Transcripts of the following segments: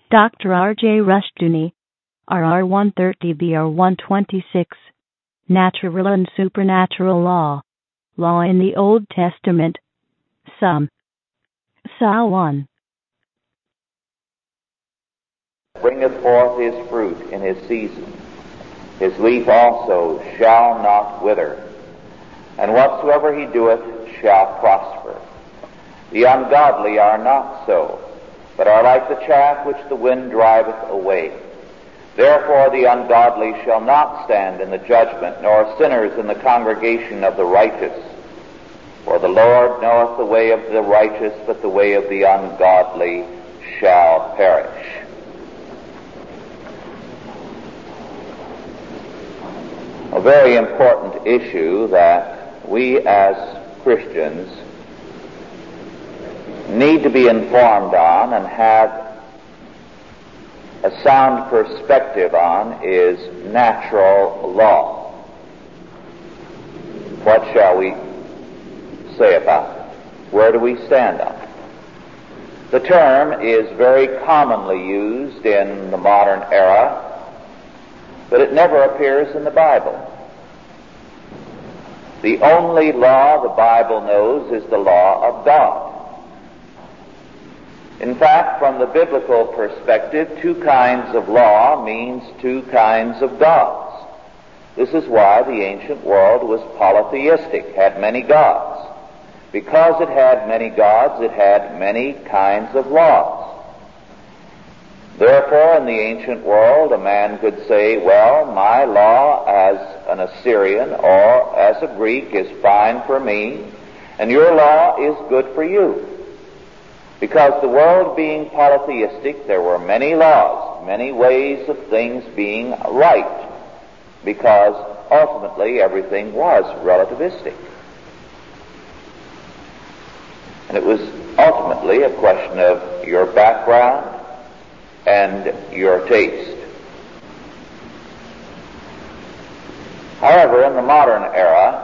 Dr. R.J. Rushdoony, RR 130 BR 126, Natural and Supernatural Law, Law in the Old Testament, Psalm 1. Bringeth forth his fruit in his season. His leaf also shall not wither, and whatsoever he doeth shall prosper. The ungodly are not so, but are like the chaff which the wind driveth away. Therefore the ungodly shall not stand in the judgment, nor sinners in the congregation of the righteous. For the Lord knoweth the way of the righteous, but the way of the ungodly shall perish. A very important issue that we as Christians need to be informed on and have a sound perspective on is natural law. What shall we say about it? Where do we stand on it? The term is very commonly used in the modern era, but it never appears in the Bible. The only law the Bible knows is the law of God. In fact, from the biblical perspective, two kinds of law means two kinds of gods. This is why the ancient world was polytheistic, had many gods. Because it had many gods, it had many kinds of laws. Therefore, in the ancient world, a man could say, well, my law as an Assyrian or as a Greek is fine for me, and your law is good for you. Because the world being polytheistic, there were many laws, many ways of things being right, because ultimately everything was relativistic. And it was ultimately a question of your background and your taste. However, in the modern era,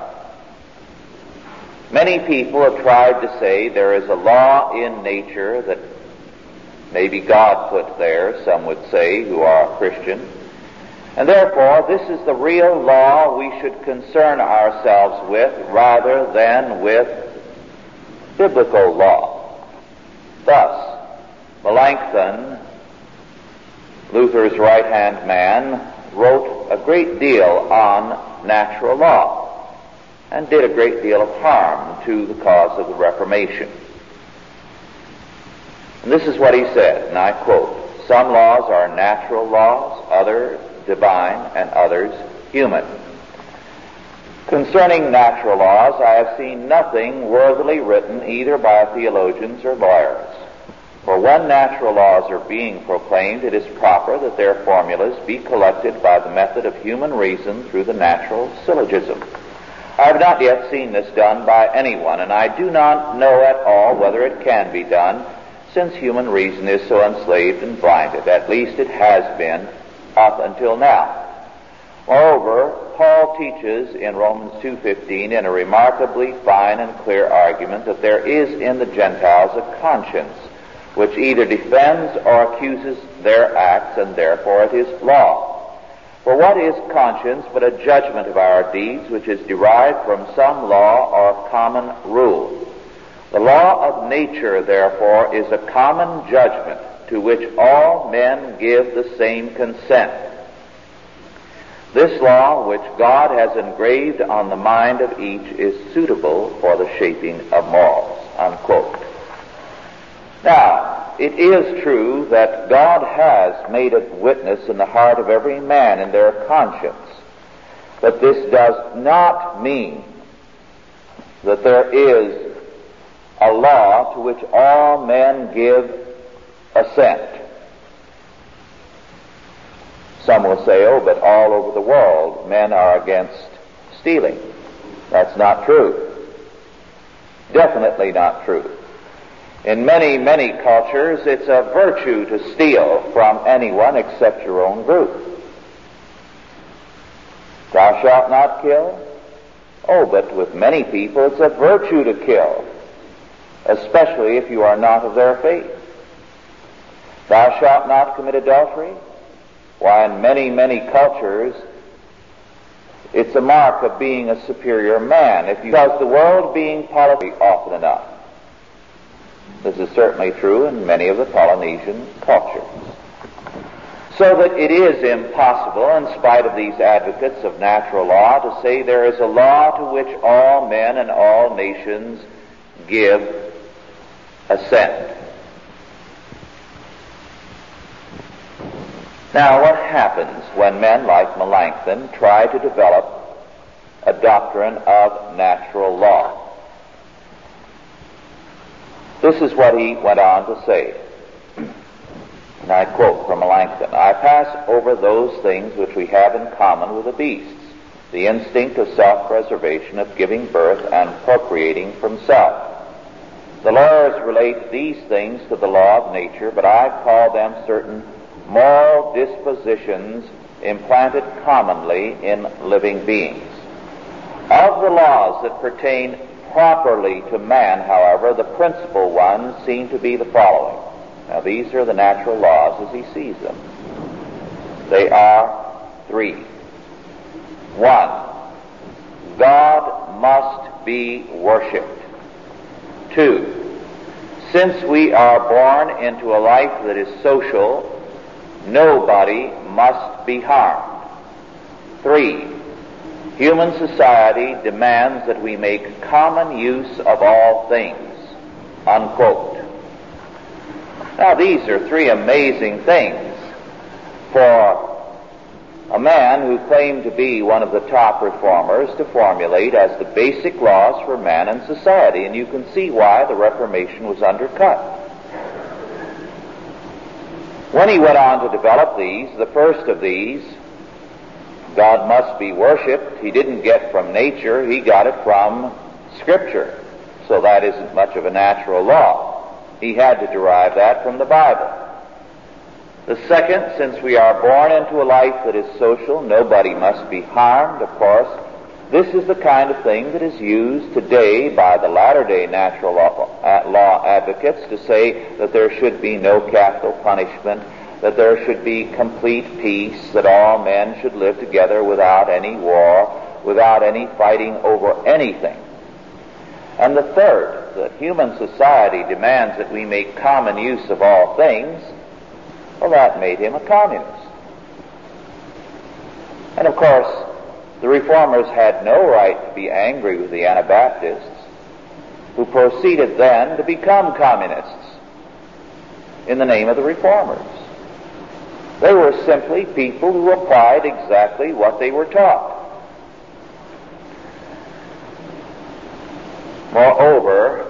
many people have tried to say there is a law in nature that maybe God put there, some would say, who are Christian, and therefore this is the real law we should concern ourselves with rather than with biblical law. Thus, Melanchthon, Luther's right-hand man, wrote a great deal on natural law and did a great deal of harm to the cause of the Reformation. And this is what he said, and I quote, "Some laws are natural laws, others divine, and others human. Concerning natural laws, I have seen nothing worthily written either by theologians or lawyers. For when natural laws are being proclaimed, it is proper that their formulas be collected by the method of human reason through the natural syllogism. I have not yet seen this done by anyone, and I do not know at all whether it can be done, since human reason is so enslaved and blinded. At least it has been up until now. Moreover, Paul teaches in Romans 2:15 in a remarkably fine and clear argument that there is in the Gentiles a conscience which either defends or accuses their acts, and therefore it is law. For what is conscience but a judgment of our deeds, which is derived from some law or common rule? The law of nature, therefore, is a common judgment to which all men give the same consent. This law, which God has engraved on the mind of each, is suitable for the shaping of morals." Unquote. Now, it is true that God has made a witness in the heart of every man in their conscience, but this does not mean that there is a law to which all men give assent. Some will say, oh, but all over the world men are against stealing. That's not true. Definitely not true. In many, many cultures, it's a virtue to steal from anyone except your own group. Thou shalt not kill? Oh, but with many people, it's a virtue to kill, especially if you are not of their faith. Thou shalt not commit adultery. Why, in many, many cultures, it's a mark of being a superior man. Because the world being Polynesian often enough. This is certainly true in many of the Polynesian cultures. So that it is impossible, in spite of these advocates of natural law, to say there is a law to which all men and all nations give assent. Now, what happens when men like Melanchthon try to develop a doctrine of natural law? This is what he went on to say. And I quote from Melanchthon, I pass over those things which we have in common with the beasts, the instinct of self-preservation, of giving birth and procreating from self. The lawyers relate these things to the law of nature, but I call them certain moral dispositions implanted commonly in living beings. Of the laws that pertain properly to man, however, the principal ones seem to be the following. Now, these are the natural laws as he sees them. They are three. 1. God must be worshipped. 2. Since we are born into a life that is social, nobody must be harmed. 3. Human society demands that we make common use of all things. Unquote. Now, these are three amazing things for a man who claimed to be one of the top reformers to formulate as the basic laws for man and society, and you can see why the Reformation was undercut. When he went on to develop these, the first of these, God must be worshipped, he didn't get from nature, he got it from Scripture. So that isn't much of a natural law. He had to derive that from the Bible. The second, since we are born into a life that is social, nobody must be harmed, of course. This is the kind of thing that is used today by the latter-day natural law advocates to say that there should be no capital punishment, that there should be complete peace, that all men should live together without any war, without any fighting over anything. And the third, that human society demands that we make common use of all things, well, that made him a communist. And of course, the reformers had no right to be angry with the Anabaptists, who proceeded then to become communists in the name of the reformers. They were simply people who applied exactly what they were taught. Moreover,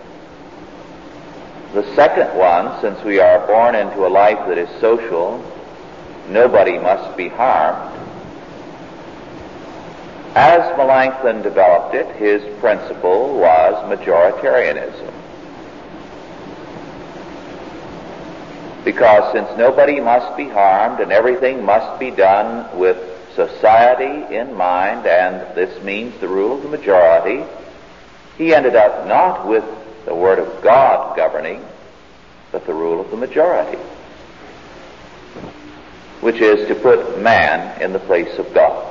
the second one, since we are born into a life that is social, nobody must be harmed. As Melanchthon developed it, his principle was majoritarianism. Because since nobody must be harmed and everything must be done with society in mind, and this means the rule of the majority, he ended up not with the Word of God governing, but the rule of the majority, which is to put man in the place of God.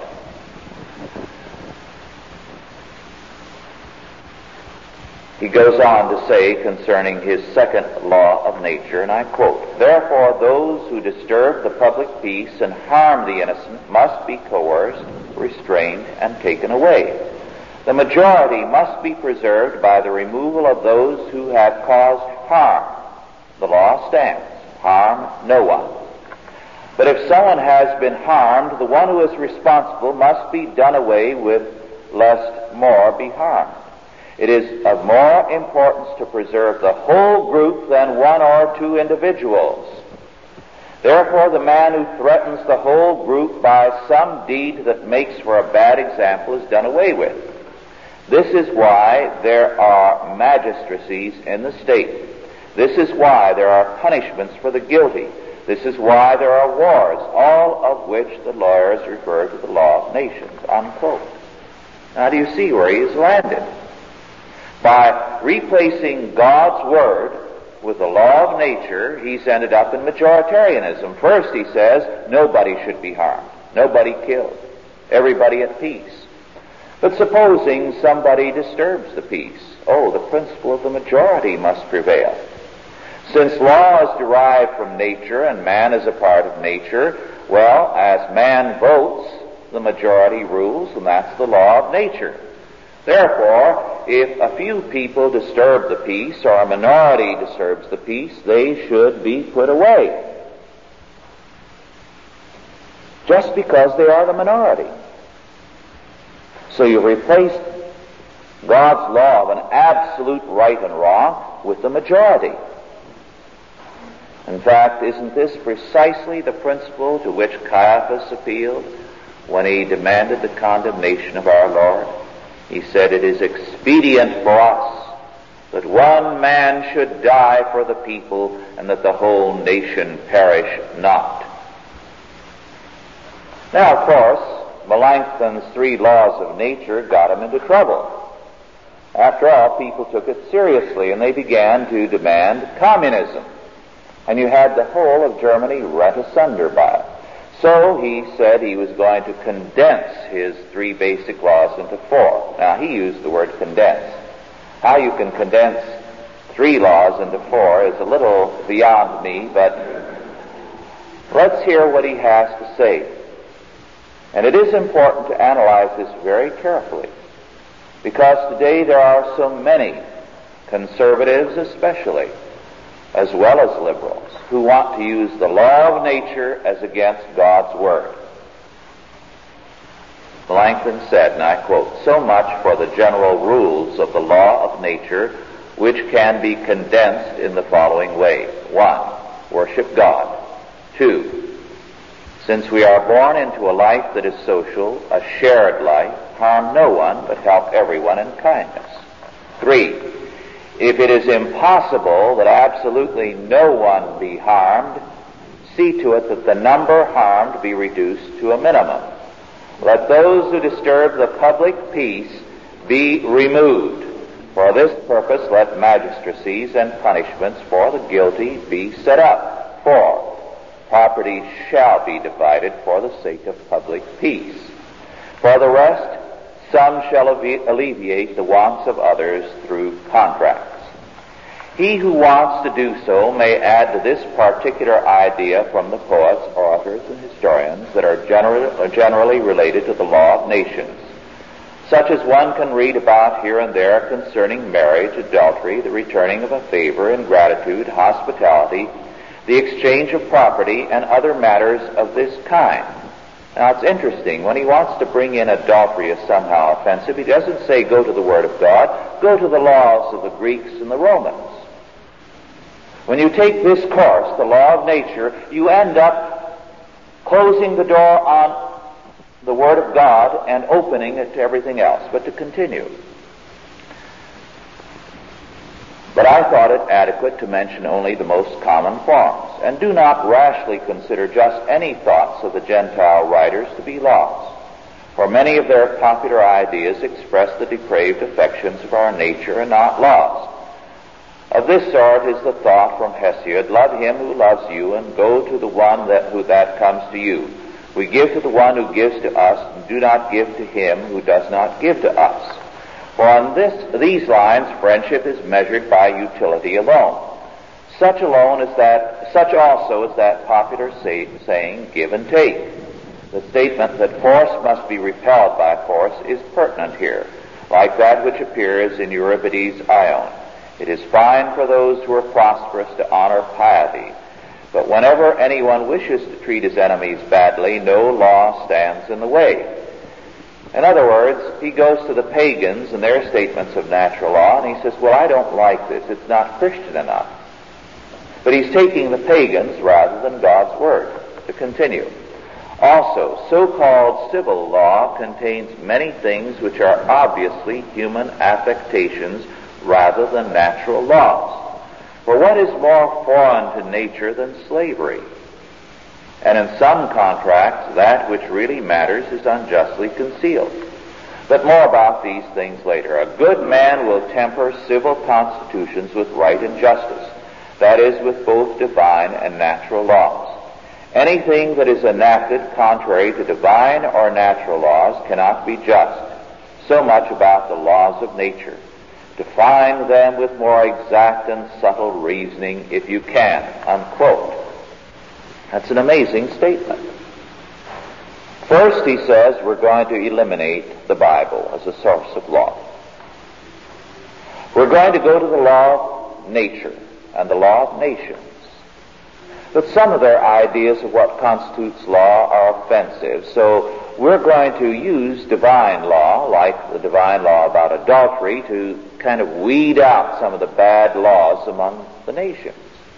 He goes on to say concerning his second law of nature, and I quote, Therefore those who disturb the public peace and harm the innocent must be coerced, restrained, and taken away. The majority must be preserved by the removal of those who have caused harm. The law stands. Harm no one. But if someone has been harmed, the one who is responsible must be done away with, lest more be harmed. It is of more importance to preserve the whole group than one or two individuals. Therefore, the man who threatens the whole group by some deed that makes for a bad example is done away with. This is why there are magistracies in the state. This is why there are punishments for the guilty. This is why there are wars, all of which the lawyers refer to the law of nations, unquote. Now, do you see where he has landed? By replacing God's Word, with the law of nature, he's ended up in majoritarianism. First, he says, nobody should be harmed, nobody killed, everybody at peace. But supposing somebody disturbs the peace, the principle of the majority must prevail. Since law is derived from nature and man is a part of nature, well, as man votes, the majority rules, and that's the law of nature. Therefore, if a few people disturb the peace or a minority disturbs the peace, they should be put away, just because they are the minority. So you replace God's law of an absolute right and wrong with the majority. In fact, isn't this precisely the principle to which Caiaphas appealed when he demanded the condemnation of our Lord? He said, "It is expedient for us that one man should die for the people, and that the whole nation perish not." Now, of course, Melanchthon's 3 laws of nature got him into trouble. After all, people took it seriously, and they began to demand communism. And you had the whole of Germany rent asunder by it. So he said he was going to condense his 3 basic laws into 4. Now, he used the word condense. How you can condense 3 laws into 4 is a little beyond me, but let's hear what he has to say. And it is important to analyze this very carefully, because today there are so many, conservatives especially, as well as liberals, who want to use the law of nature as against God's Word. Melanchthon said, and I quote, "So much for the general rules of the law of nature, which can be condensed in the following way. 1. Worship God. 2. Since we are born into a life that is social, a shared life, harm no one, but help everyone in kindness. 3. If it is impossible that absolutely no one be harmed, see to it that the number harmed be reduced to a minimum. Let those who disturb the public peace be removed. For this purpose let magistracies and punishments for the guilty be set up. 4. Property shall be divided for the sake of public peace. For the rest, some shall alleviate the wants of others through contracts." He who wants to do so may add to this particular idea from the poets, authors, and historians that are generally related to the law of nations, such as one can read about here and there concerning marriage, adultery, the returning of a favor, ingratitude, hospitality, the exchange of property, and other matters of this kind. Now, it's interesting. When he wants to bring in adultery as somehow offensive, he doesn't say go to the Word of God, go to the laws of the Greeks and the Romans. When you take this course, the law of nature, you end up closing the door on the Word of God and opening it to everything else. But to continue. But I thought it adequate to mention only the most common forms, and do not rashly consider just any thoughts of the Gentile writers to be laws, for many of their popular ideas express the depraved affections of our nature and not laws. Of this sort is the thought from Hesiod, "Love him who loves you, and go to the one that comes to you. We give to the one who gives to us, and do not give to him who does not give to us." For on these lines, friendship is measured by utility alone. Such also is that popular saying, "Give and take." The statement that force must be repelled by force is pertinent here, like that which appears in Euripides' Ion. It is fine for those who are prosperous to honor piety, but whenever anyone wishes to treat his enemies badly, no law stands in the way. In other words, he goes to the pagans and their statements of natural law, and he says, "Well, I don't like this. It's not Christian enough." But he's taking the pagans rather than God's Word. To continue. Also, so-called civil law contains many things which are obviously human affectations rather than natural laws. For what is more foreign to nature than slavery? And in some contracts, that which really matters is unjustly concealed. But more about these things later. A good man will temper civil constitutions with right and justice, That is, with both divine and natural laws. Anything that is enacted contrary to divine or natural laws cannot be just. So much about the laws of nature. Define them with more exact and subtle reasoning if you can, unquote. That's an amazing statement. First, he says, we're going to eliminate the Bible as a source of law. We're going to go to the law of nature and the law of nations. But some of their ideas of what constitutes law are offensive, so we're going to use divine law, like the divine law about adultery, to kind of weed out some of the bad laws among the nations.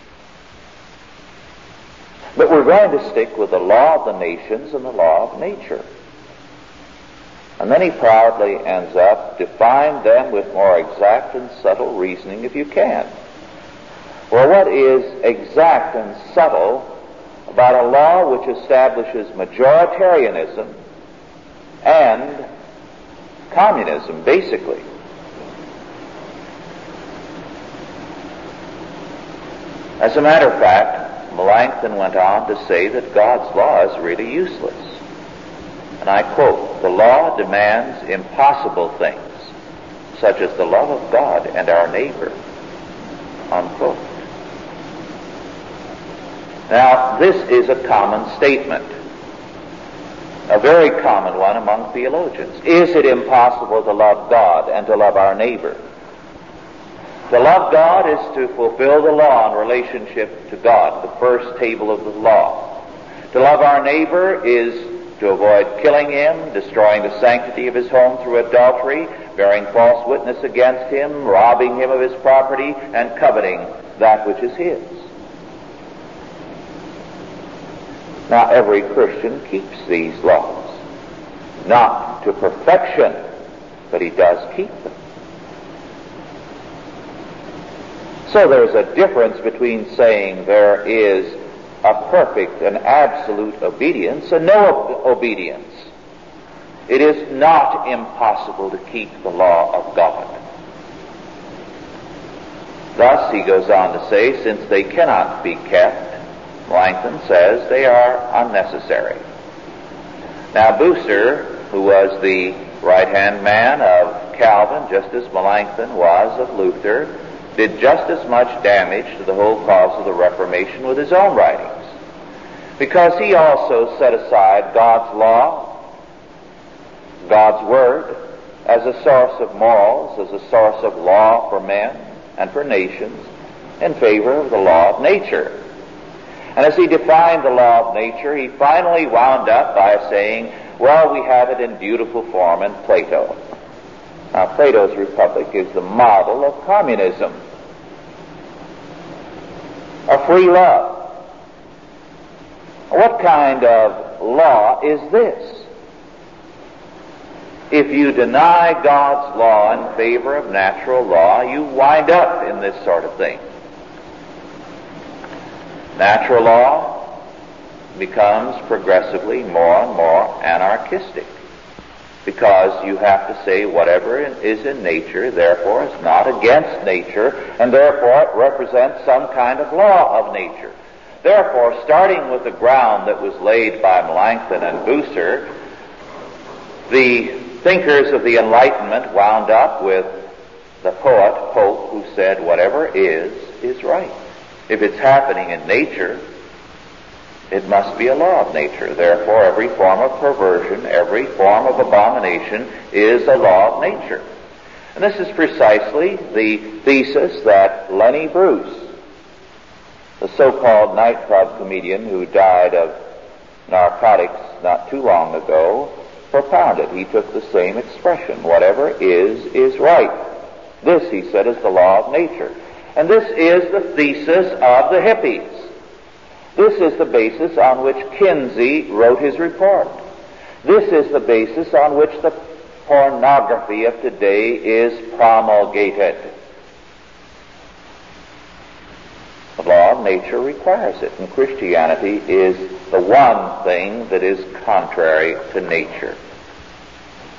But we're going to stick with the law of the nations and the law of nature. And then he proudly ends up, define them with more exact and subtle reasoning if you can. Well, what is exact and subtle about a law which establishes majoritarianism and communism, basically? As a matter of fact, Melanchthon went on to say that God's law is really useless. And I quote, "The law demands impossible things, such as the love of God and our neighbor," unquote. Now, this is a common statement, a very common one among theologians. Is it impossible to love God and to love our neighbor? To love God is to fulfill the law in relationship to God, the first table of the law. To love our neighbor is to avoid killing him, destroying the sanctity of his home through adultery, bearing false witness against him, robbing him of his property, and coveting that which is his. Now, every Christian keeps these laws. Not to perfection, but he does keep them. So there's a difference between saying there is a perfect and absolute obedience and no obedience. It is not impossible to keep the law of God. Thus, he goes on to say, since they cannot be kept, Melanchthon says they are unnecessary. Now, Bucer, who was the right-hand man of Calvin, just as Melanchthon was of Luther, did just as much damage to the whole cause of the Reformation with his own writings, because he also set aside God's law, God's Word, as a source of morals, as a source of law for men and for nations, in favor of the law of nature. And as he defined the law of nature, he finally wound up by saying, well, we have it in beautiful form in Plato. Now, Plato's Republic is the model of communism, a free love. What kind of law is this? If you deny God's law in favor of natural law, you wind up in this sort of thing. Natural law becomes progressively more and more anarchistic, because you have to say whatever is in nature, therefore, is not against nature, and therefore it represents some kind of law of nature. Therefore, starting with the ground that was laid by Melanchthon and Bucer, the thinkers of the Enlightenment wound up with the poet Pope, who said, whatever is right. If it's happening in nature, it must be a law of nature. Therefore, every form of perversion, every form of abomination is a law of nature. And this is precisely the thesis that Lenny Bruce, the so-called nightclub comedian who died of narcotics not too long ago, propounded. He took the same expression. Whatever is right. This, he said, is the law of nature. And this is the thesis of the hippies. This is the basis on which Kinsey wrote his report. This is the basis on which the pornography of today is promulgated. The law of nature requires it, and Christianity is the one thing that is contrary to nature.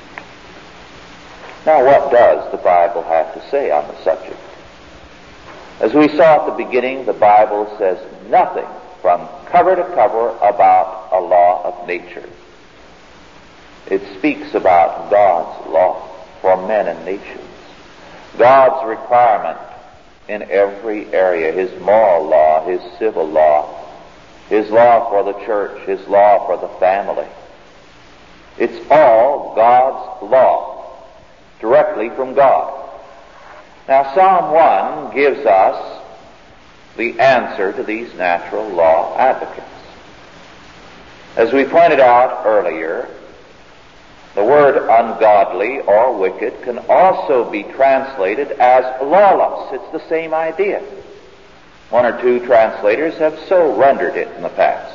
Now, what does the Bible have to say on the subject? As we saw at the beginning, the Bible says nothing from cover to cover about a law of nature. It speaks about God's law for men and nations, God's requirement in every area, His moral law, His civil law, His law for the church, His law for the family. It's all God's law, directly from God. Now, Psalm 1 gives us the answer to these natural law advocates. As we pointed out earlier, the word ungodly or wicked can also be translated as lawless. It's the same idea. One or two translators have so rendered it in the past.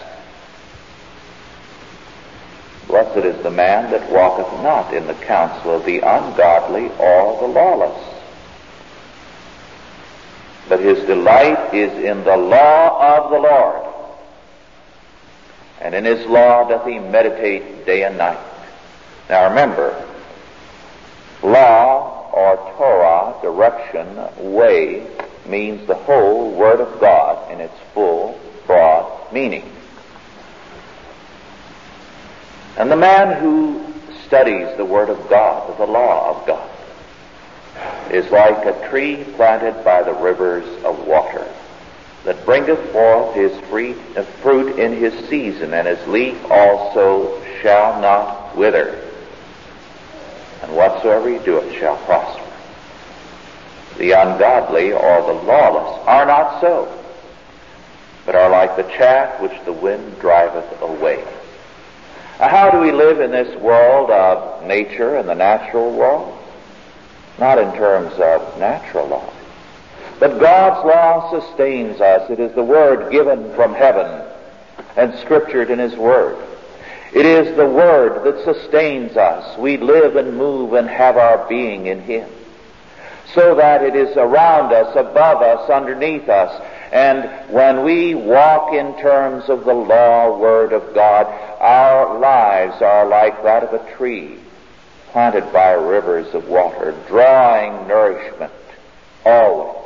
Blessed is the man that walketh not in the counsel of the ungodly or the lawless, but his delight is in the law of the Lord, and in his law doth he meditate day and night. Now remember, law or Torah, direction, way, means the whole Word of God in its full, broad meaning. And the man who studies the Word of God, the law of God, is like a tree planted by the rivers of water, that bringeth forth his fruit in his season, and his leaf also shall not wither. And whatsoever he doeth shall prosper. The ungodly or the lawless are not so, but are like the chaff which the wind driveth away. Now, how do we live in this world of nature and the natural world? Not in terms of natural law, but God's law sustains us. It is the Word given from heaven and scriptured in His Word. It is the Word that sustains us. We live and move and have our being in Him, so that it is around us, above us, underneath us. And when we walk in terms of the law, Word of God, our lives are like that of a tree planted by rivers of water, drawing nourishment always,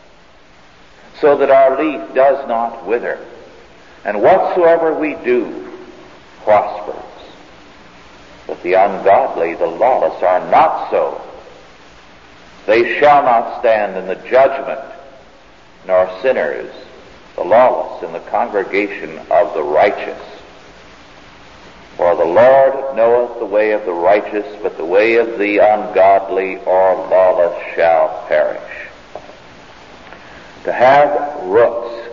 so that our leaf does not wither. And whatsoever we do prospers. But the ungodly, the lawless, are not so. They shall not stand in the judgment, nor sinners, the lawless, in the congregation of the righteous. For the Lord knoweth the way of the righteous, but the way of the ungodly or lawless shall perish. To have roots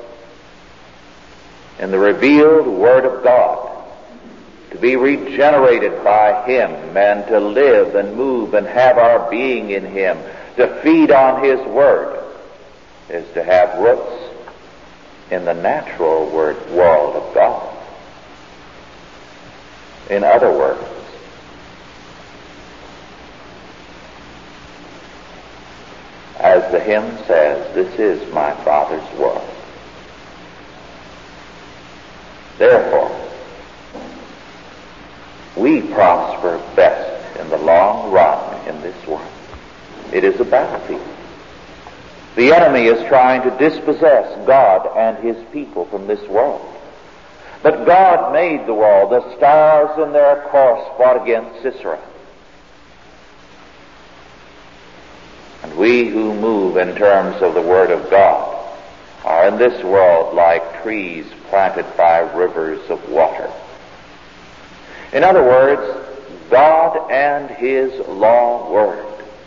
in the revealed Word of God, to be regenerated by Him, and to live and move and have our being in Him, to feed on His Word, is to have roots in the natural world of God. In other words, as the hymn says, this is my Father's world. Therefore, we prosper best in the long run in this world. It is a battlefield. The enemy is trying to dispossess God and His people from this world. But God made the world. The stars in their course fought against Sisera. And we who move in terms of the Word of God are in this world like trees planted by rivers of water. In other words, God and His law Word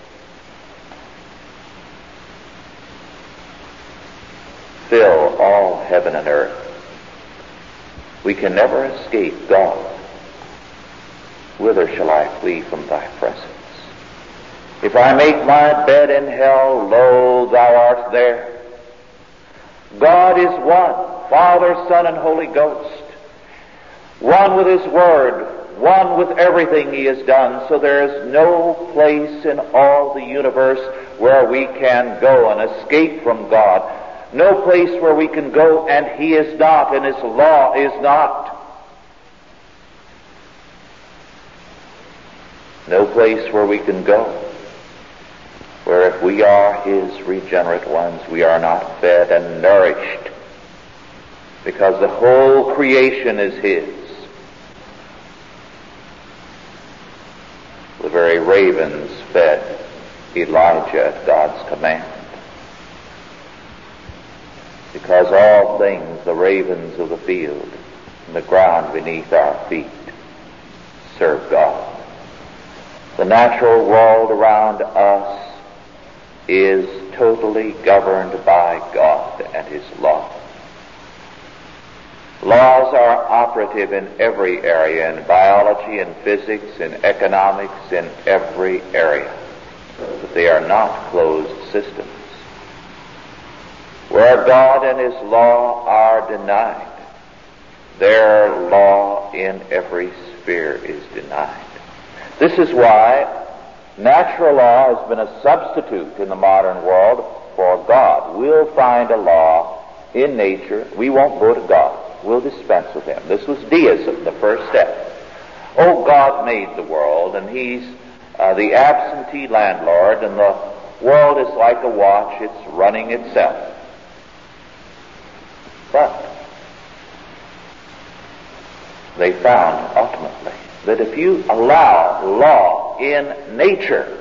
fill all heaven and earth. We can never escape God. Whither shall I flee from Thy presence? If I make my bed in hell, lo, Thou art there. God is one, Father, Son, and Holy Ghost. One with His Word, one with everything He has done, so there is no place in all the universe where we can go and escape from God. No place where we can go and He is not, and His law is not. No place where we can go where if we are His regenerate ones, we are not fed and nourished, because the whole creation is His. The very ravens fed Elijah at God's command, because all things, the ravens of the field and the ground beneath our feet, serve God. The natural world around us is totally governed by God and His law. Laws are operative in every area, in biology, in physics, in economics, in every area. But they are not closed systems. Where God and His law are denied, their law in every sphere is denied. This is why natural law has been a substitute in the modern world for God. We'll find a law in nature. We won't go to God. We'll dispense with Him. This was deism, the first step. Oh, God made the world, and He's the absentee landlord, and the world is like a watch. It's running itself. But they found ultimately that if you allow law in nature,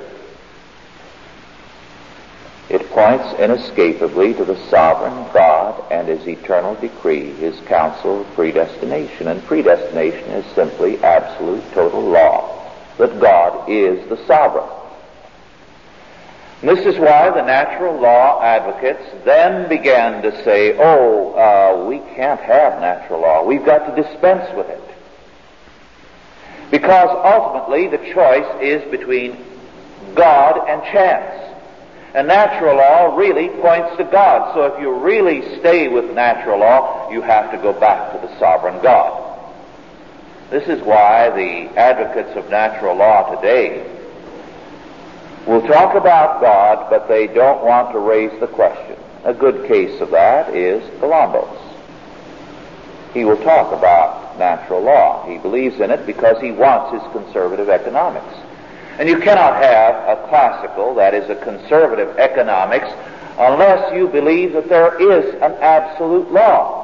it points inescapably to the sovereign God and His eternal decree, His counsel of predestination. And predestination is simply absolute total law, that God is the sovereign. And this is why the natural law advocates then began to say, we can't have natural law. We've got to dispense with it. Because ultimately the choice is between God and chance. And natural law really points to God. So if you really stay with natural law, you have to go back to the sovereign God. This is why the advocates of natural law today will talk about God, but they don't want to raise the question. A good case of that is Columbus. He will talk about natural law. He believes in it because he wants his conservative economics. And you cannot have a classical, that is a conservative economics, unless you believe that there is an absolute law.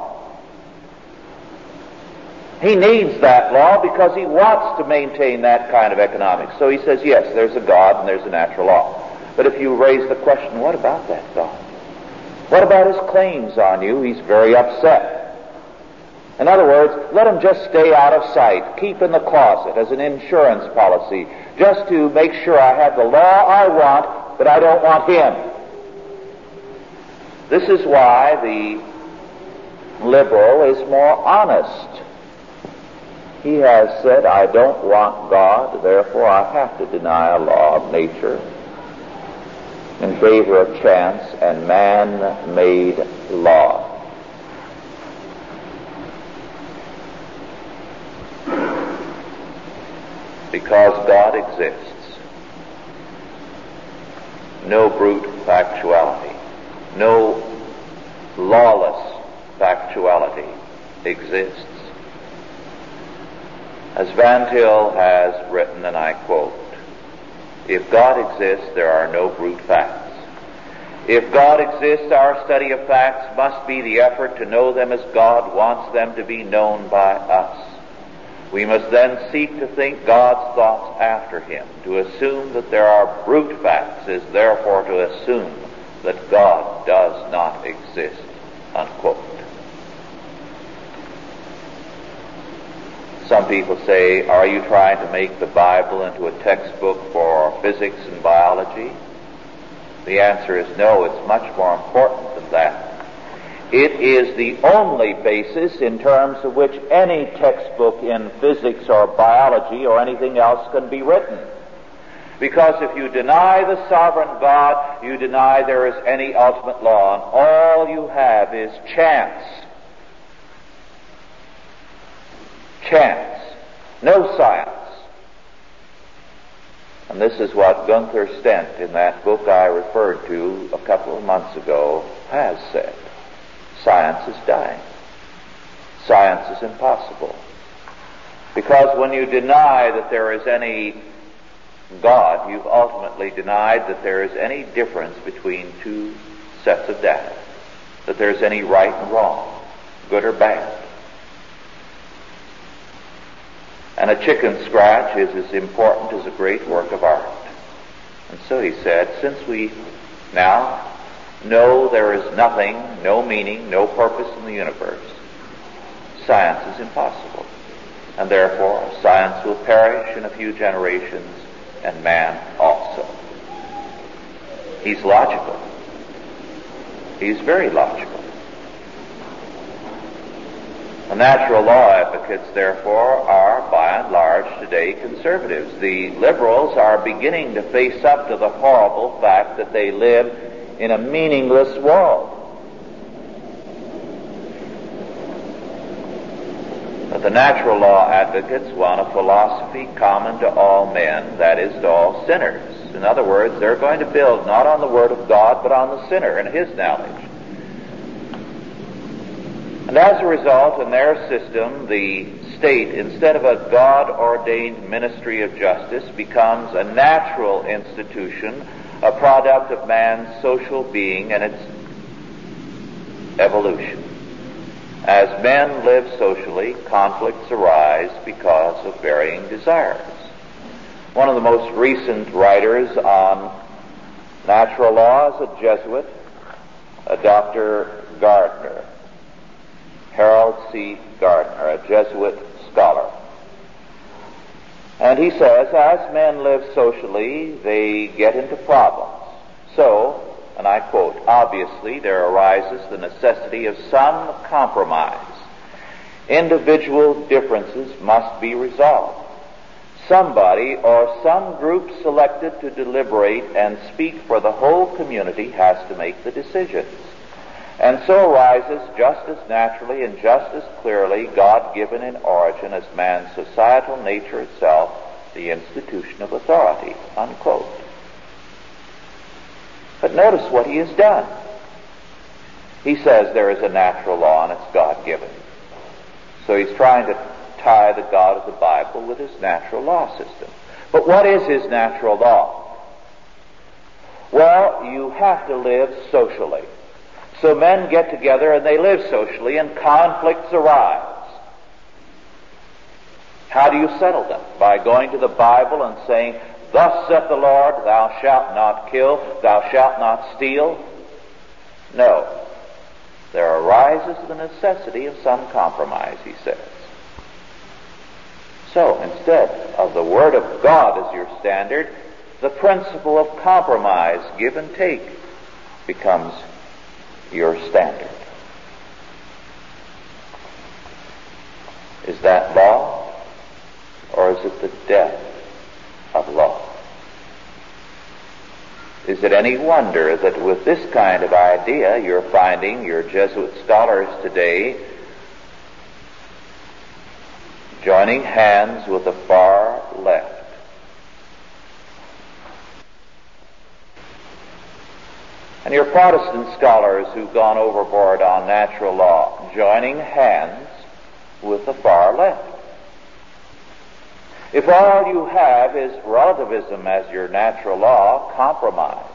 He needs that law because he wants to maintain that kind of economics. So he says, yes, there's a God and there's a natural law. But if you raise the question, what about that God? What about his claims on you? He's very upset. In other words, let him just stay out of sight, keep in the closet as an insurance policy, just to make sure I have the law I want, but I don't want him. This is why the liberal is more honest. He has said, I don't want God, therefore I have to deny a law of nature in favor of chance and man-made law. Because God exists, no brute factuality, no lawless factuality exists. As Van Til has written, and I quote, if God exists, there are no brute facts. If God exists, our study of facts must be the effort to know them as God wants them to be known by us. We must then seek to think God's thoughts after Him. To assume that there are brute facts is therefore to assume that God does not exist. Unquote. Some people say, are you trying to make the Bible into a textbook for physics and biology? The answer is no, it's much more important than that. It is the only basis in terms of which any textbook in physics or biology or anything else can be written. Because if you deny the sovereign God, you deny there is any ultimate law, and all you have is chance. Chance. No science. And this is what Gunther Stent, in that book I referred to a couple of months ago, has said. Science is dying. Science is impossible. Because when you deny that there is any God, you've ultimately denied that there is any difference between two sets of data, that there's any right and wrong, good or bad. And a chicken scratch is as important as a great work of art. And so he said, since we now know there is nothing, no meaning, no purpose in the universe, science is impossible. And therefore, science will perish in a few generations, and man also. He's logical. He's very logical. The natural law advocates, therefore, are by and large today conservatives. The liberals are beginning to face up to the horrible fact that they live in a meaningless world. But the natural law advocates want a philosophy common to all men, that is, to all sinners. In other words, they're going to build not on the Word of God, but on the sinner and his knowledge. And as a result, in their system, the state, instead of a God-ordained ministry of justice, becomes a natural institution, a product of man's social being and its evolution. As men live socially, conflicts arise because of varying desires. One of the most recent writers on natural law is a Jesuit, Dr. Gardner, Harold C. Gardner, a Jesuit scholar. And he says, as men live socially, they get into problems. So, and I quote, obviously there arises the necessity of some compromise. Individual differences must be resolved. Somebody or some group selected to deliberate and speak for the whole community has to make the decisions. And so arises just as naturally and just as clearly God-given in origin as man's societal nature itself, the institution of authority, unquote. But notice what he has done. He says there is a natural law and it's God-given. So he's trying to tie the God of the Bible with his natural law system. But what is his natural law? Well, you have to live socially. So men get together and they live socially and conflicts arise. How do you settle them? By going to the Bible and saying, thus saith the Lord, thou shalt not kill, thou shalt not steal? No. There arises the necessity of some compromise, he says. So, instead of the Word of God as your standard, the principle of compromise, give and take, becomes your standard. Is that law, or is it the death of law? Is it any wonder that with this kind of idea you're finding your Jesuit scholars today joining hands with the far left? And your Protestant scholars who've gone overboard on natural law joining hands with the far left. If all you have is relativism as your natural law, compromise.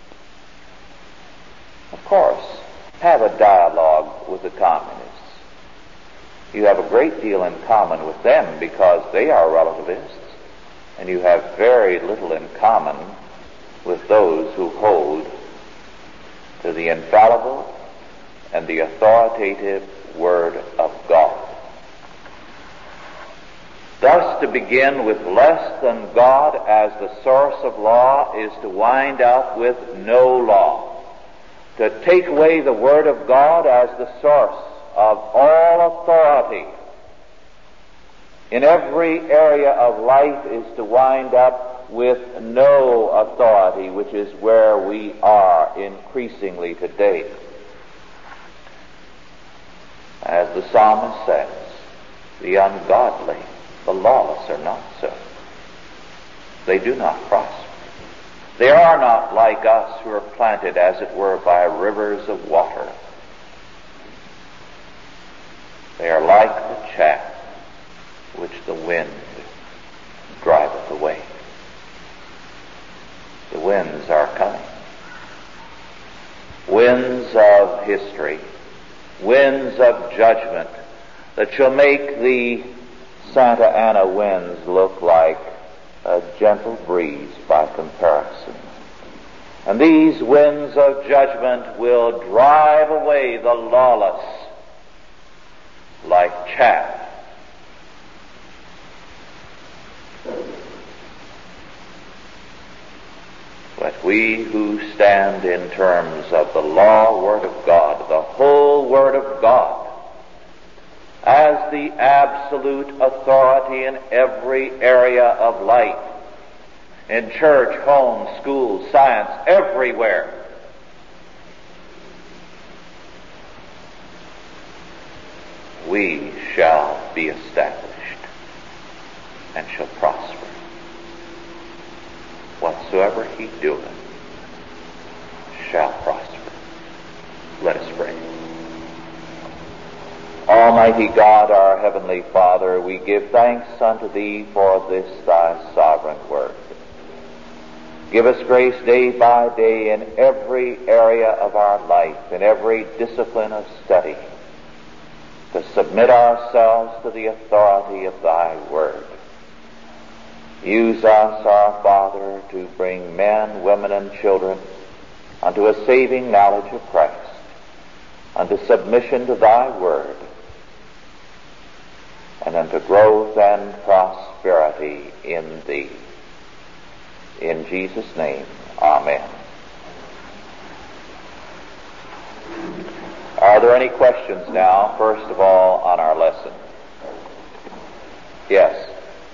Of course, have a dialogue with the communists. You have a great deal in common with them because they are relativists, and you have very little in common with those who hold to the infallible and the authoritative Word of God. Thus, to begin with less than God as the source of law is to wind up with no law. To take away the Word of God as the source of all authority in every area of life is to wind up with no authority, which is where we are increasingly today. As the psalmist says, the ungodly, the lawless are not so. They do not prosper. They are not like us who are planted, as it were, by rivers of water. They are like the chaff which the wind driveth away. of judgment that shall make the Santa Ana winds look like a gentle breeze by comparison. And these winds of judgment will drive away the lawless like chaff. But we who stand in terms of the law Word of God, the whole Word of God, as the absolute authority in every area of life, in church, home, school, science, everywhere, we shall be established and shall prosper. Whatsoever he doeth shall prosper. Let us pray. Almighty God, our Heavenly Father, we give thanks unto Thee for this Thy sovereign Word. Give us grace day by day in every area of our life, in every discipline of study, to submit ourselves to the authority of Thy Word. Use us, our Father, to bring men, women, and children unto a saving knowledge of Christ, unto submission to Thy Word, and unto growth and prosperity in Thee. In Jesus' name, amen. Are there any questions now, first of all, on our lesson? Yes.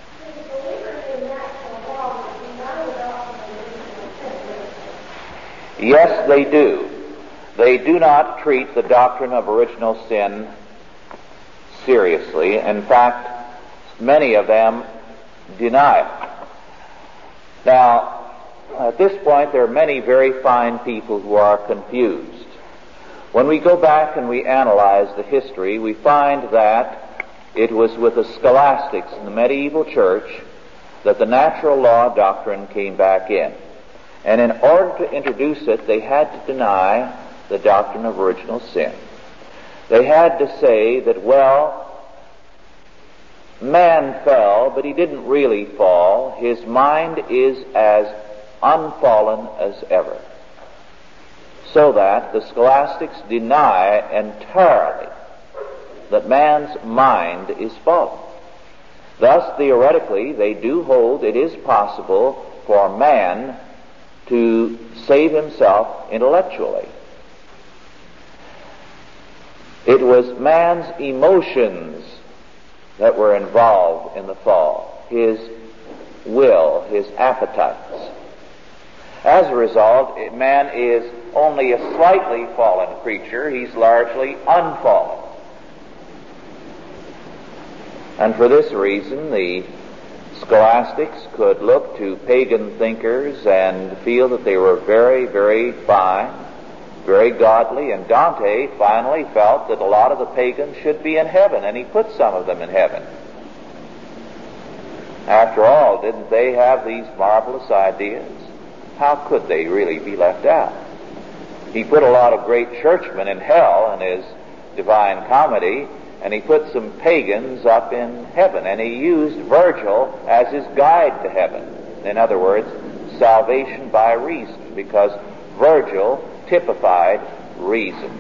Yes, they do. They do not treat the doctrine of original sin seriously. In fact, many of them deny it. Now, at this point, there are many very fine people who are confused. When we go back and we analyze the history, we find that it was with the scholastics in the medieval church that the natural law doctrine came back in. And in order to introduce it, they had to deny the doctrine of original sin. They had to say that, well, man fell, but he didn't really fall. His mind is as unfallen as ever. So that the scholastics deny entirely that man's mind is fallen. Thus, theoretically, they do hold it is possible for man to save himself intellectually. It was man's emotions that were involved in the fall, his will, his appetites. As a result, man is only a slightly fallen creature. He's largely unfallen. And for this reason, the scholastics could look to pagan thinkers and feel that they were very, very fine, very godly, and Dante finally felt that a lot of the pagans should be in heaven, and he put some of them in heaven. After all, didn't they have these marvelous ideas? How could they really be left out? He put a lot of great churchmen in hell in his Divine Comedy, and he put some pagans up in heaven, and he used Virgil as his guide to heaven. In other words, salvation by reason, because Virgil typified reason.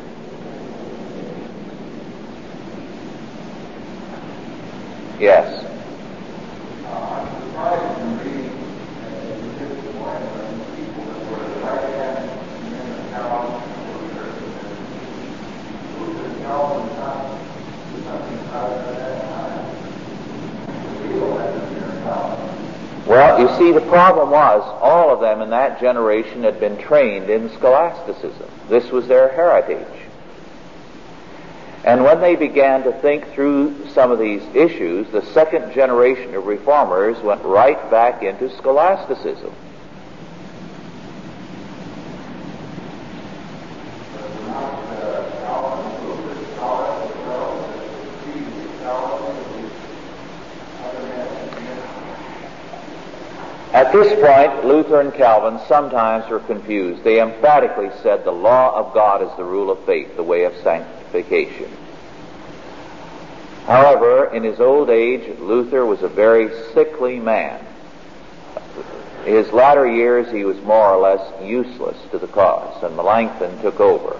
Yes. I'm surprised in reading this morning when people that were right-hand in the town were Calvin time. Well, you see, the problem was all of them in that generation had been trained in scholasticism. This was their heritage. And when they began to think through some of these issues, the second generation of reformers went right back into scholasticism. At this point, Luther and Calvin sometimes were confused. They emphatically said the law of God is the rule of faith, the way of sanctification. However, in his old age, Luther was a very sickly man. His latter years, he was more or less useless to the cause, and Melanchthon took over.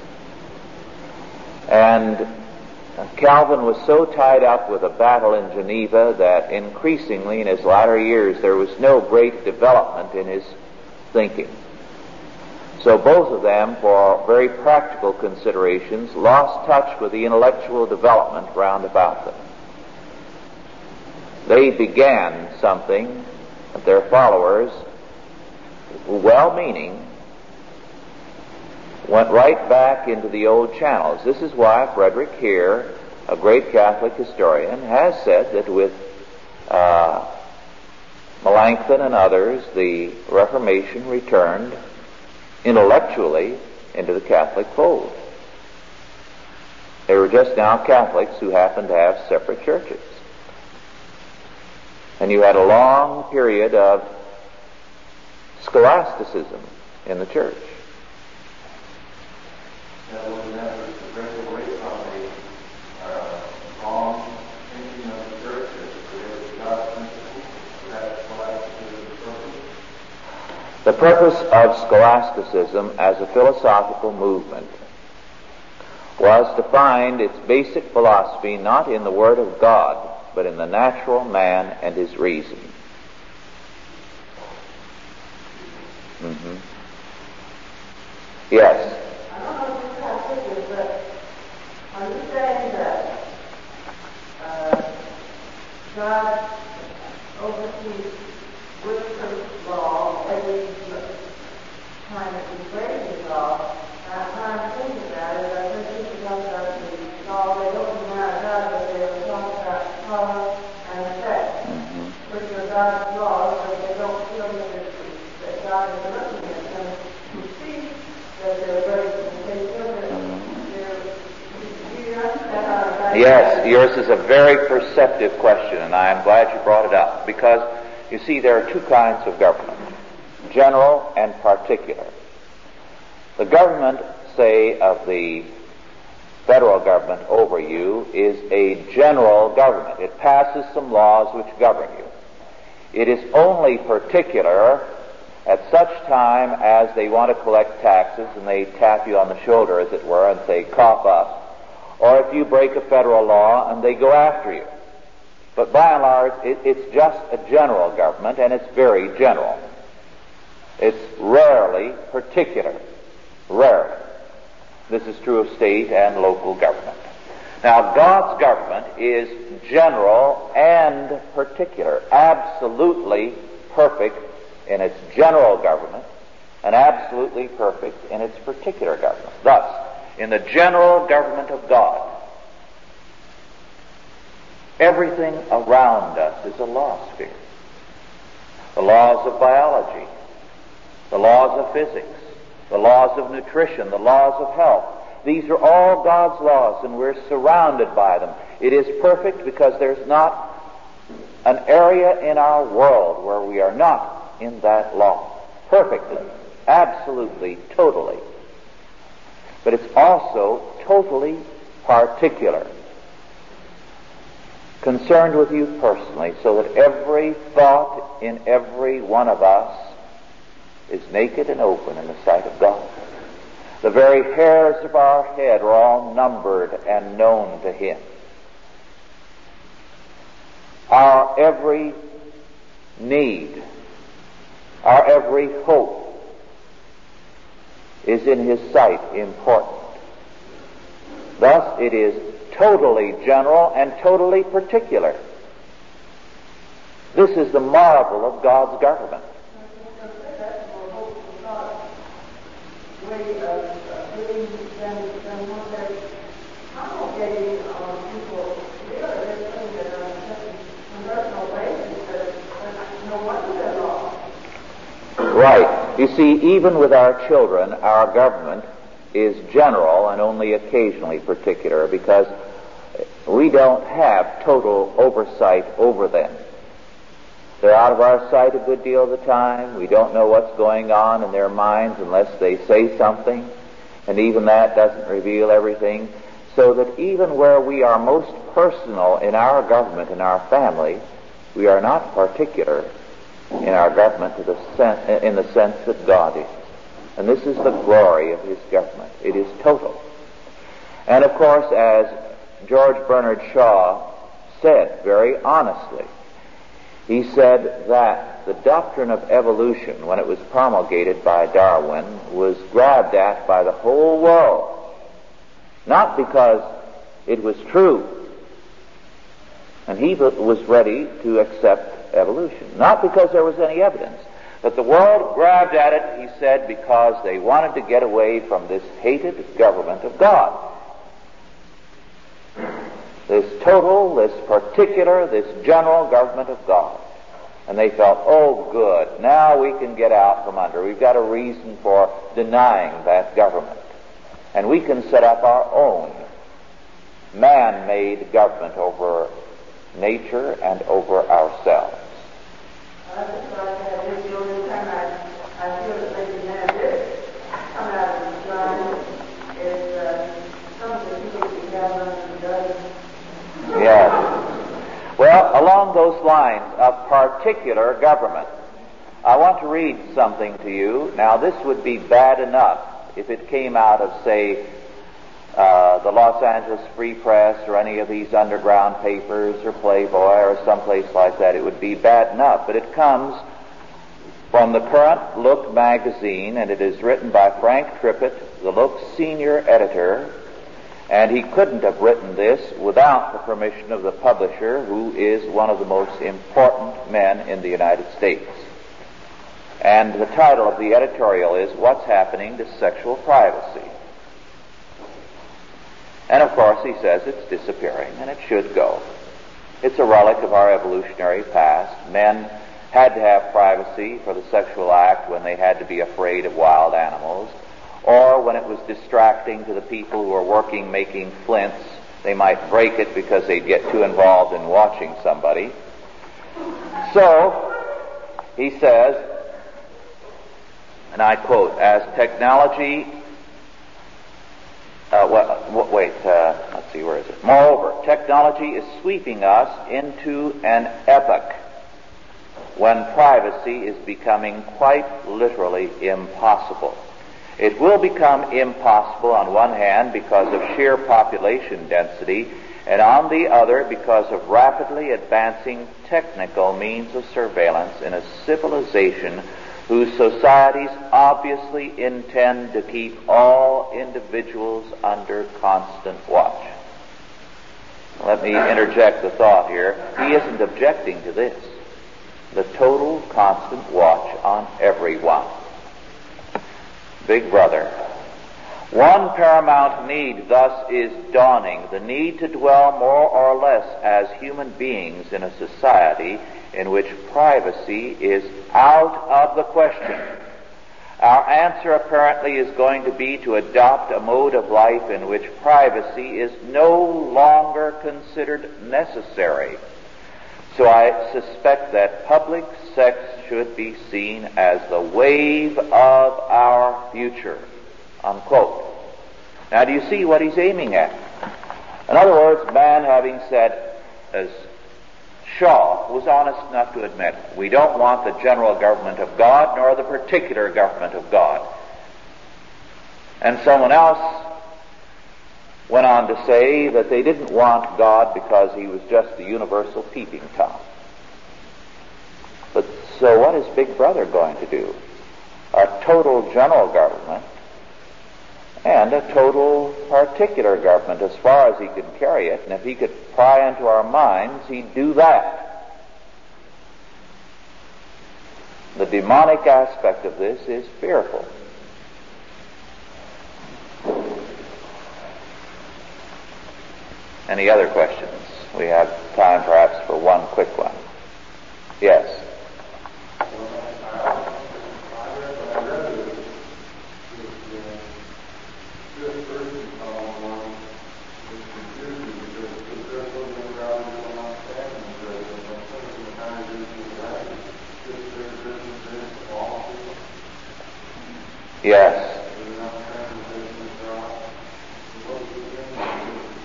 And Calvin was so tied up with a battle in Geneva that increasingly in his latter years there was no great development in his thinking. So both of them, for very practical considerations, lost touch with the intellectual development round about them. They began something that their followers, well-meaning, went right back into the old channels. This is why Frederick here, a great Catholic historian, has said that with Melanchthon and others, the Reformation returned intellectually into the Catholic fold. They were just now Catholics who happened to have separate churches. And you had a long period of scholasticism in the church. That was never to break away from the wrong thinking of the church as God's principle. That's scholasticism purpose. The purpose of scholasticism as a philosophical movement was to find its basic philosophy not in the Word of God, but in the natural man and his reason. Mm-hmm. Yes. I don't know if this how this is, but are you saying that God oversees Wicked's law every time that He breaks His law? I'm trying to think about it. I think this is about the law. They don't deny God, but they were talking about cause and effect, which are God's laws, but they don't feel that God is looking at them to see that they're breaking. Yes, yours is a very perceptive question, and I am glad you brought it up, because, you see, there are two kinds of government, general and particular. The government, say, of the federal government over you is a general government. It passes some laws which govern you. It is only particular at such time as they want to collect taxes and they tap you on the shoulder, as it were, and say, cough up. Or if you break a federal law and they go after you. But by and large, it's just a general government, and it's very general. It's rarely particular. Rarely. This is true of state and local government. Now, God's government is general and particular, absolutely perfect in its general government and absolutely perfect in its particular government. Thus, in the general government of God, everything around us is a law sphere. The laws of biology, the laws of physics, the laws of nutrition, the laws of health. These are all God's laws, and we're surrounded by them. It is perfect because there's not an area in our world where we are not in that law. Perfectly, absolutely, totally. But it's also totally particular, concerned with you personally, so that every thought in every one of us is naked and open in the sight of God. The very hairs of our head are all numbered and known to Him. Our every need, our every hope is in His sight important. Thus, it is totally general and totally particular. This is the marvel of God's government. Right. You see, even with our children, our government is general and only occasionally particular, because we don't have total oversight over them. They're out of our sight a good deal of the time. We don't know what's going on in their minds unless they say something, and even that doesn't reveal everything. so that even where we are most personal in our government, in our family, we are not particular in our government in the sense that God is. And this is the glory of His government. It is total. And of course, as George Bernard Shaw said very honestly, he said that the doctrine of evolution, when it was promulgated by Darwin, was grabbed at by the whole world. Not because it was true, and he was ready to accept evolution. Not because there was any evidence. But the world grabbed at it, he said, because they wanted to get away from this hated government of God. This total, this particular, this general government of God. And they felt, oh good, now we can get out from under. We've got a reason for denying that government. And we can set up our own man-made government over nature and over ourselves. I just like that this the only time I feel that they can have this come out of the sun is something people can have under the gun. Yes. Well, along those lines of particular government, I want to read something to you. Now, this would be bad enough if it came out of, say, the Los Angeles Free Press or any of these underground papers or Playboy or someplace like that. It would be bad enough. But it comes from the current Look magazine, and it is written by Frank Trippett, the Look senior editor, and he couldn't have written this without the permission of the publisher, who is one of the most important men in the United States. And the title of the editorial is What's Happening to Sexual Privacy? And of course he says it's disappearing, and it should go. It's a relic of our evolutionary past. Men had to have privacy for the sexual act when they had to be afraid of wild animals, or when it was distracting to the people who were working making flints. They might break it because they'd get too involved in watching somebody. So, he says, and I quote, as technology let's see, where is it? Moreover, technology is sweeping us into an epoch when privacy is becoming quite literally impossible. It will become impossible on one hand because of sheer population density, and on the other because of rapidly advancing technical means of surveillance in a civilization whose societies obviously intend to keep all individuals under constant watch. Let me interject the thought here. He isn't objecting to this. The total constant watch on everyone. Big Brother. One paramount need thus is dawning, the need to dwell more or less as human beings in a society in which privacy is out of the question. Our answer apparently is going to be to adopt a mode of life in which privacy is no longer considered necessary. So I suspect that public sex should be seen as the wave of our future. Unquote. Now, do you see what he's aiming at? In other words, man having said, as Shaw was honest enough to admit, we don't want the general government of God nor the particular government of God. And someone else went on to say that they didn't want God because he was just the universal peeping Tom. But so what is Big Brother going to do? A total general government and a total particular government as far as he could carry it, and if he could pry into our minds, he'd do that. The demonic aspect of this is fearful. Any other questions? We have time perhaps for one quick one. Yes. Yes.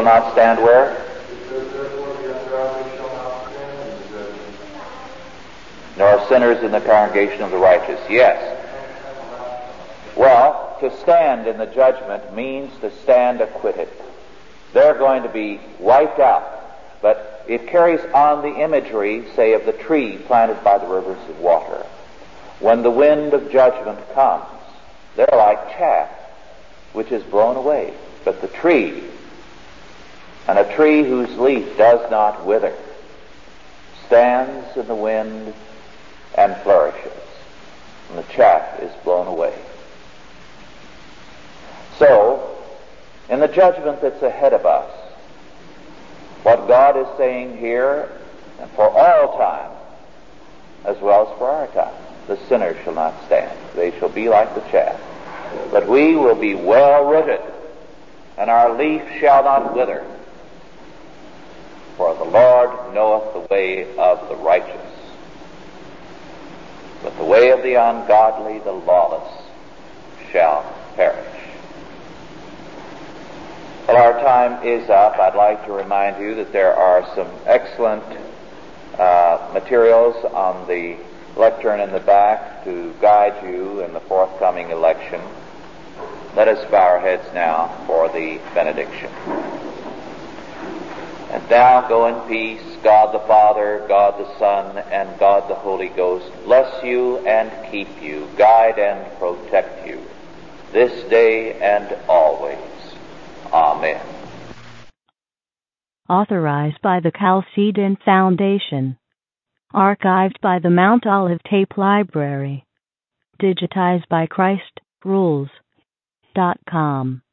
shall not stand where? It says, therefore, the ungodly shall not stand in the judgment. Nor sinners in the congregation of the righteous. Yes. Well, to stand in the judgment means to stand acquitted. They're going to be wiped out. But it carries on the imagery, say, of the tree planted by the rivers of water. When the wind of judgment comes, they're like chaff, which is blown away. But the tree, and a tree whose leaf does not wither, stands in the wind and flourishes, and the chaff is blown away. So, in the judgment that's ahead of us, what God is saying here, and for all time, as well as for our time, the sinner shall not stand. They shall be like the chaff. But we will be well rooted, and our leaf shall not wither. For the Lord knoweth the way of the righteous, but the way of the ungodly, the lawless, shall perish. Well, our time is up. I'd like to remind you that there are some excellent materials on the lectern in the back to guide you in the forthcoming election. Let us bow our heads now for the benediction. And now go in peace. God the Father, God the Son, and God the Holy Ghost bless you and keep you, guide and protect you, this day and always. Amen. Authorized by the Chalcedon Foundation. Archived by the Mount Olive Tape Library. Digitized by ChristRules.com.